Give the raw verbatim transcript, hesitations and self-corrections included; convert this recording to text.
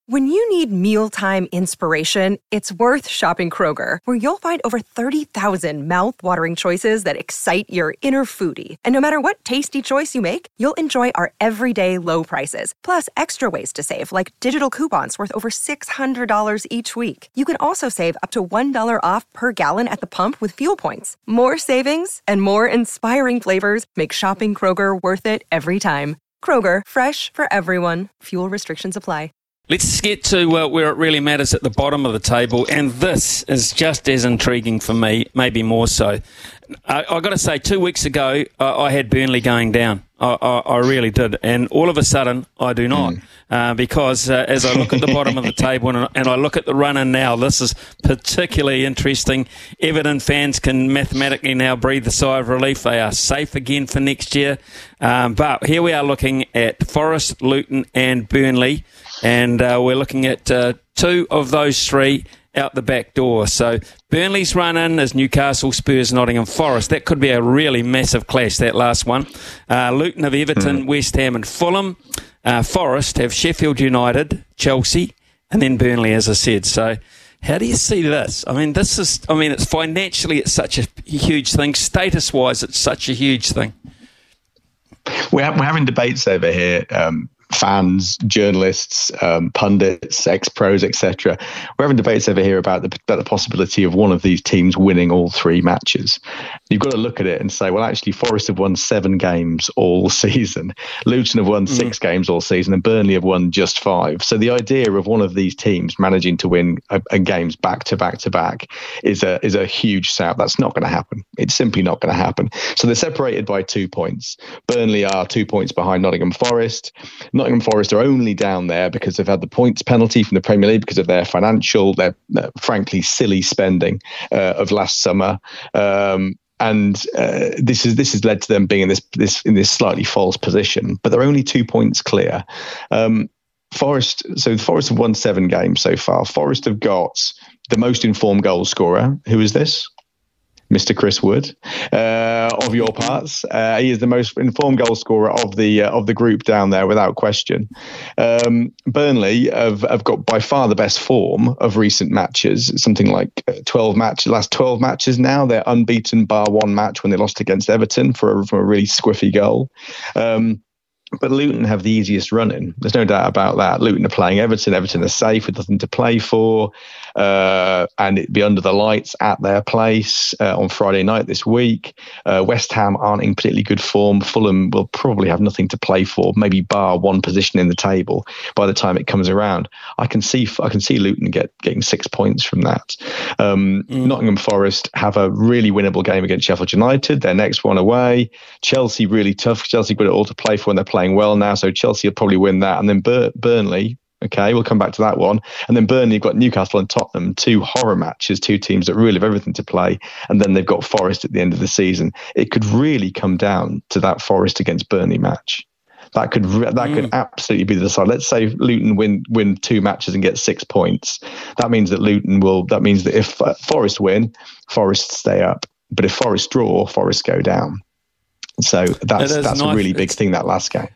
When you need mealtime inspiration, it's worth shopping Kroger, where you'll find over thirty thousand mouth-watering choices that excite your inner foodie. And no matter what tasty choice you make, you'll enjoy our everyday low prices, plus extra ways to save, like digital coupons worth over six hundred dollars each week. You can also save up to one dollar off per gallon at the pump with fuel points. More savings and more inspiring flavors make shopping Kroger worth it every time. Kroger, fresh for everyone. Fuel restrictions apply. Let's get to uh, where it really matters at the bottom of the table, and this is just as intriguing for me, maybe more so. I, I've got to say, two weeks ago, uh, I had Burnley going down. I, I, I really did, and all of a sudden, I do not, mm. uh, because uh, as I look at the bottom of the table and, and I look at the run-in now, this is particularly interesting. Everton fans can mathematically now breathe a sigh of relief. They are safe again for next year. Um, but here we are looking at Forest, Luton and Burnley, and uh, we're looking at uh, two of those three out the back door. So Burnley's run-in is Newcastle, Spurs, Nottingham Forest. That could be a really massive clash, that last one. Uh, Luton have Everton, mm. West Ham and Fulham. Uh, Forest have Sheffield United, Chelsea, and then Burnley, as I said. So how do you see this? I mean, this is, I mean, it's financially, it's such a huge thing. Status-wise, it's such a huge thing. We're, we're having debates over here, um, fans, journalists, um, pundits, ex-pros, et cetera. We're having debates over here about the, about the possibility of one of these teams winning all three matches. You've got to look at it and say, well, actually, Forest have won seven games all season. Luton have won mm. six games all season, and Burnley have won just five. So the idea of one of these teams managing to win a, a games back to back to back is a is a huge shout. That's not going to happen. It's simply not going to happen. So they're separated by two points. Burnley are two points behind Nottingham Forest. Nottingham Forest are only down there because they've had the points penalty from the Premier League because of their financial, their uh, frankly silly spending uh, of last summer. Um, and uh, this is this has led to them being in this this in this slightly false position. But they're only two points clear. Um, Forest, so Forest have won seven games so far. Forest have got the most informed goal scorer. Who is this? Mister Chris Wood, uh, of your parts. Uh, he is the most informed goal scorer of the uh, of the group down there, without question. Um, Burnley have, have got by far the best form of recent matches. Something like twelve matches, last twelve matches now. They're unbeaten bar one match when they lost against Everton for a, for a really squiffy goal. Um, But Luton have the easiest run-in. There's no doubt about that. Luton are playing Everton. Everton are safe with nothing to play for. Uh, and it'd be under the lights at their place uh, on Friday night this week. Uh, West Ham aren't in particularly good form. Fulham will probably have nothing to play for, maybe bar one position in the table by the time it comes around. I can see I can see Luton get getting six points from that. Um, mm. Nottingham Forest have a really winnable game against Sheffield United. Their next one away. Chelsea really tough. Chelsea got it all to play for, and they're playing well now, so Chelsea will probably win that. And then Bur- Burnley, okay, we'll come back to that one. And then Burnley have got Newcastle and Tottenham, two horror matches, two teams that really have everything to play. And then they've got Forest at the end of the season. It could really come down to that Forest against Burnley match. That could that mm. could absolutely be the decide. Let's say Luton win win two matches and get six points. That means that Luton will. That means that if uh, Forest win, Forest stay up. But if Forest draw, Forest go down. So that's that's nice. a really big it's, thing, that last game.